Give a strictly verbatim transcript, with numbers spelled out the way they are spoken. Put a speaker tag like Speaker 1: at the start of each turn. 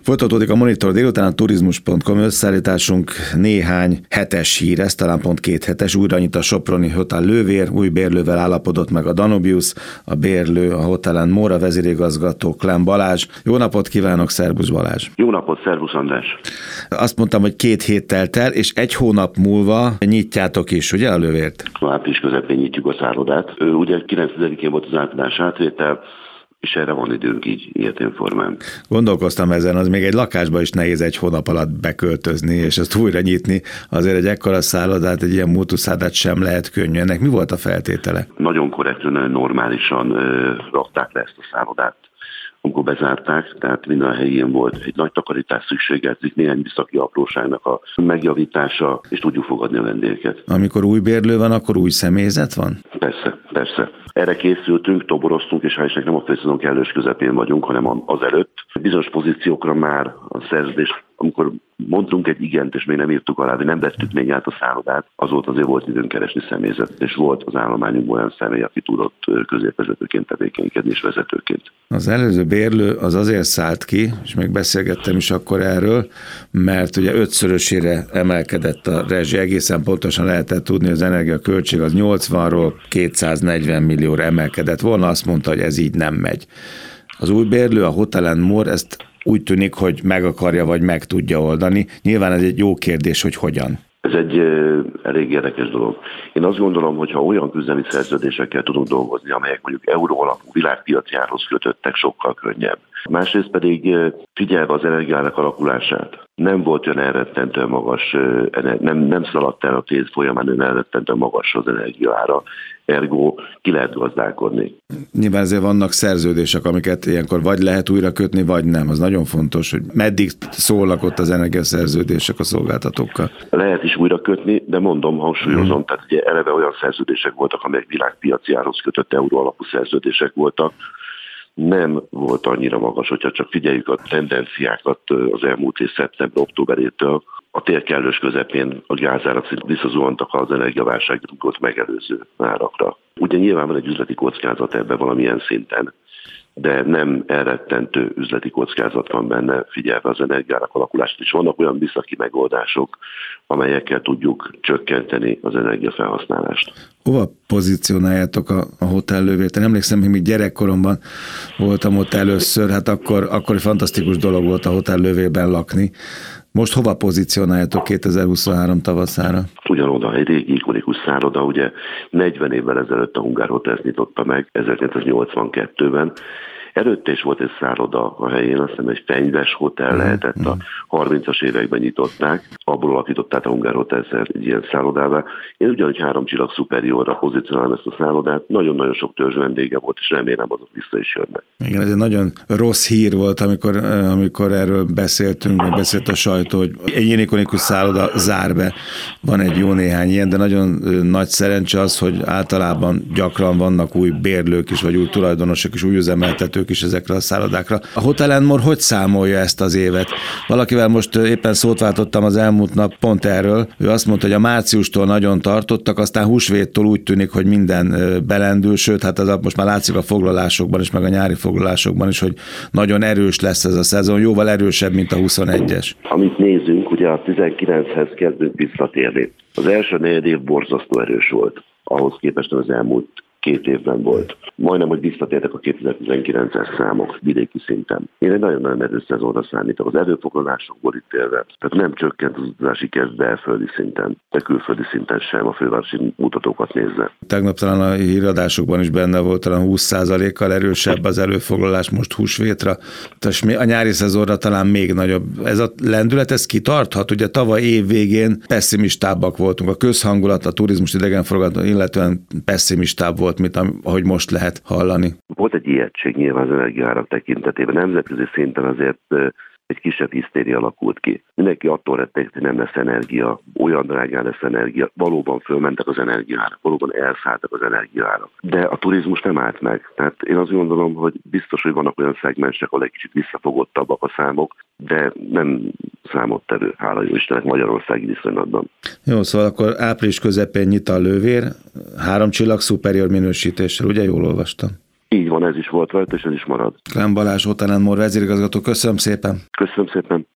Speaker 1: Folytatódik a Monitor délután, a turizmus pont com összeállításunk néhány hetes hír, ez talán pont két hetes. Újra nyit a soproni Hotel Lővér, új bérlővel állapodott meg a Danubius, a bérlő a Hotelen Móra vezérigazgató Klemm Balázs. Jó napot kívánok, szervusz Balázs!
Speaker 2: Jó napot, szervusz András!
Speaker 1: Azt mondtam, hogy két hét telt el, és egy hónap múlva nyitjátok is, ugye a Lővért?
Speaker 2: Április közepén nyitjuk a szállodát. Ugye kilencedikén volt az átadás átvétel, és erre van időnk így ilyetén formán.
Speaker 1: Gondolkoztam ezen, az még egy lakásba is nehéz egy hónap alatt beköltözni, és ezt újra nyitni. Azért egy ekkora szállodát, egy ilyen múltuszállodát sem lehet könnyű. Ennek mi volt a feltétele?
Speaker 2: Nagyon korrektül, nagyon normálisan ö, rakták le ezt a szállodát, amikor bezárták, tehát minden helyén volt. Egy nagy takarítás szükségelték, néhány műszaki apróságnak a megjavítása, és tudjuk fogadni a vendégeket.
Speaker 1: Amikor új bérlő van, akkor új személyzet van?
Speaker 2: Persze, persze. Erre készültünk, toboroztunk, és hál' Istennek nem a főszezon kellős közepén vagyunk, hanem az előtt. Bizonyos pozíciókra már a szerződés, amikor mondtunk egy igent, és még nem írtuk alá, de nem vettük még át a szállodát, azóta azért volt időnk keresni személyzetet, és volt az állományunkban olyan személy, aki tudott középvezetőként tevékenykedni és vezetőként.
Speaker 1: Az előző bérlő az azért szállt ki, és még beszélgettem is akkor erről, mert ugye ötszörösére emelkedett a rezsi, egészen pontosan lehetett tudni, hogy az energiaköltség az nyolcvanról kétszáznegyven millióra emelkedett volna, azt mondta, hogy ez így nem megy. Az új bérlő, a Hotelen Mór ezt úgy tűnik, hogy meg akarja, vagy meg tudja oldani. Nyilván ez egy jó kérdés, hogy hogyan.
Speaker 2: Ez egy uh, elég érdekes dolog. Én azt gondolom, hogy ha olyan üzemi szerződésekkel tudunk dolgozni, amelyek mondjuk euró alapú világpiaci árhoz kötöttek, sokkal könnyebb. Másrészt pedig uh, figyelve az energiának alakulását, nem volt olyan elrettentően magas, uh, nem, nem szaladt el a tét folyamán, olyan elrettentően magas az energiaára, ergo ki lehet gazdálkodni.
Speaker 1: Nyilván ezért vannak szerződések, amiket ilyenkor vagy lehet újra kötni, vagy nem. Az nagyon fontos, hogy meddig szólnak ott az energiaszerződések a szolgáltatókkal.
Speaker 2: Lehet is újra kötni, de mondom, hangsúlyozom, hmm. tehát ugye eleve olyan szerződések voltak, amelyek világpiaci árhoz kötött euró alapú szerződések voltak. Nem volt annyira magas, hogyha csak figyeljük a tendenciákat az elmúlt év szeptember-októberétől. A tél kellős közepén a gázárak visszazuhantak az energiaválságot megelőző árakra. Ugye nyilván van egy üzleti kockázat ebben valamilyen szinten, de nem elrettentő üzleti kockázat van benne, figyelve az energiárak alakulást is. Vannak olyan műszaki megoldások, amelyekkel tudjuk csökkenteni az energiafelhasználást.
Speaker 1: Hova pozícionáljátok a, a Hotel Lővért? Én emlékszem, hogy még gyerekkoromban voltam ott először, hát akkor, akkor egy fantasztikus dolog volt a Hotel Lővérben lakni. Most hova pozícionáljátok kétezer-huszonhárom tavaszára?
Speaker 2: Ugyanoda, egy régi ikonikus szálloda, ugye negyven évvel ezelőtt a Hungar Hotels nyitotta meg, ezerkilencszáznyolcvankettőben. Előtte is volt egy szálloda a helyén, azt hiszem egy fenyves hotel lehetett, a harmincas években nyitották, abból alakították a Hungar Hotels egy ilyen szállodává. Én ugyanúgy három csillag superiorra pozícionálom ezt a szállodát, nagyon-nagyon sok törzs vendége volt, és remélem azok vissza is jönnek.
Speaker 1: Igen, ez egy nagyon rossz hír volt, amikor, amikor erről beszéltünk, meg beszélt a sajtó, hogy egy ilyen ikonikus szálloda zár be. Van egy jó néhány ilyen, de nagyon nagy szerencse az, hogy általában gyakran vannak új bérlők is, vagy új tulajdonosok is, új üzemeltetők is ezekre a szállodákra. A Hotelen Mór hogy számolja ezt az évet? Valakivel most éppen szót váltottam az elmúlt nap pont erről. Ő azt mondta, hogy a márciustól nagyon tartottak, aztán húsvéttől úgy tűnik, hogy minden belendül, sőt, hát az most már látszik a foglalásokban is, meg a nyári foglalásokban is, hogy nagyon erős lesz ez a szezon, jóval erősebb, mint a huszonegyes.
Speaker 2: Amit nézünk, ugye a tizenkilenchez kezdünk visszatérni. Az első negyed év borzasztó erős volt, ahhoz képest az elmúlt két évben volt. Majdnem, hogy visszatértek a kétezer-tizenkilences számok vidéki szinten. Én egy nagyon-nagyon erős szezonra számítok. Az erőfoglalásokból itt élve. Tehát nem csökkent az utazási kezd belföldi szinten, de külföldi szinten sem a fővárosi mutatókat nézve.
Speaker 1: Tegnap talán a híradásokban is benne volt, talán húsz százalékkal erősebb az előfoglalás most húsvétra. Tehát a nyári szezonra talán még nagyobb. Ez a lendület, ez kitarthat? Ugye tavaly év végén pessimistábbak voltunk. A közhangulat, a turizmus idegenforgalmat illetően pessimistább volt, mint ahogy most lehet hallani.
Speaker 2: Volt egy ijegység nyilván az energiaárak tekintetében. Nemzetközi szinten azért egy kisebb hisztéria alakult ki. Mindenki attól rettegt, hogy nem lesz energia, olyan drágán lesz energia. Valóban fölmentek az energiaárak, valóban elszálltak az energiaárak. De a turizmus nem állt meg. Tehát én azt gondolom, hogy biztos, hogy vannak olyan szegmensek, ahol egy kicsit visszafogottabbak a számok, de nem számott elő, hála jó Istennek, magyarországi viszonylatban.
Speaker 1: Jó, szóval akkor április közepén nyit a Lővér, három csillag superior minősítéssel, ugye jól olvastam?
Speaker 2: Így van, ez is volt rajta, és ez is marad.
Speaker 1: Klein Balázs, Hotelend More vezérigazgató, köszönöm szépen.
Speaker 2: Köszönöm szépen.